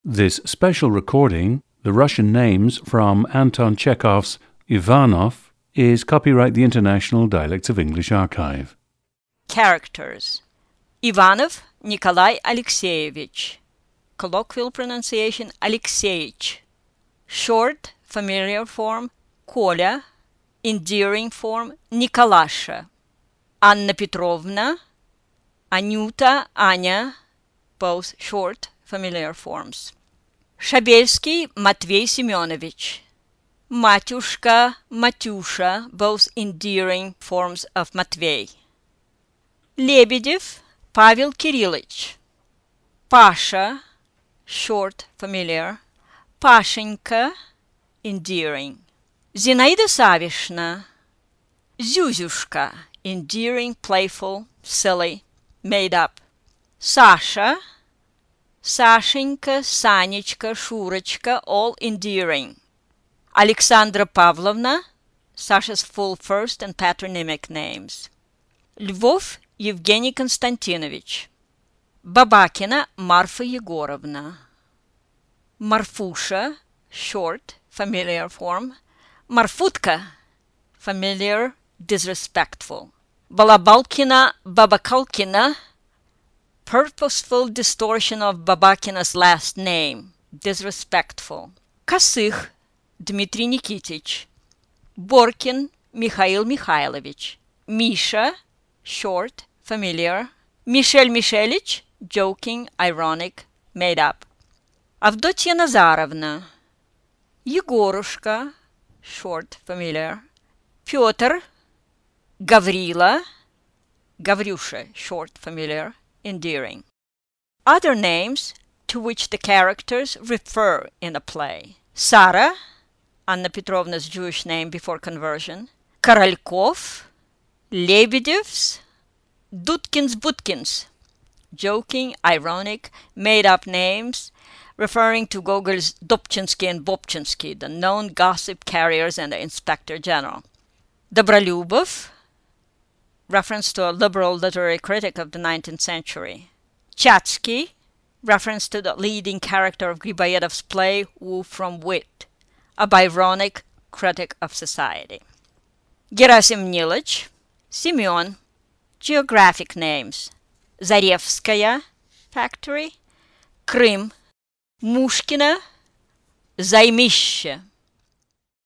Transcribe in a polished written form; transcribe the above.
This special recording, the Russian names from Anton Chekhov's Ivanov, is copyright the International Dialects of English Archive. Characters. Ivanov Nikolai Alexeyevich. Colloquial pronunciation Alexeich. Short familiar form Коля. Endearing form Nikolasha. Anna Petrovna, Anyuta, Anya, both short familiar forms. Shabelsky Matvey Semyonovich. Matyushka, Matyusha, both endearing forms of Matvey. Lebedev Pavel Kirillich. Pasha, short familiar. Pashenka, endearing. Zinaida Savishna. Zyuzyushka, endearing, playful, silly, made up. Sasha, Sashenka, Sanichka, Shurachka, all endearing. Alexandra Pavlovna, Sasha's full first and patronymic names. Lvov Evgeny Konstantinovich. Babakina Marfa Yegorovna. Marfusha, short, familiar form. Marfutka, familiar, disrespectful. Balabalkina Babakalkina, purposeful distortion of Babakina's last name, disrespectful. Kosых Dmitry Nikitich. Borkin Mikhail Mikhailovich. Misha, short, familiar. Michel Michelich, joking, ironic, made up. Avdotya Nazarovna. Yegorushka, short, familiar. Pyotr, Gavrila, Gavrusha, short, familiar, endearing. Other names to which the characters refer in a play. Sara, Anna Petrovna's Jewish name before conversion. Korolьков, Lebedevs, Dudkins-Budkins, joking, ironic, made-up names referring to Gogol's Dobchinsky and Bobchinsky, the known gossip carriers and the Inspector General. Dobrolyubov, reference to a liberal literary critic of the 19th century. Chatsky, reference to the leading character of Griboyedov's play Woo from Wit, a Byronic critic of society. Gerasim Nilich, Simeon, geographic names. Zarevskaya, factory. Крым, Мушкина, Займище,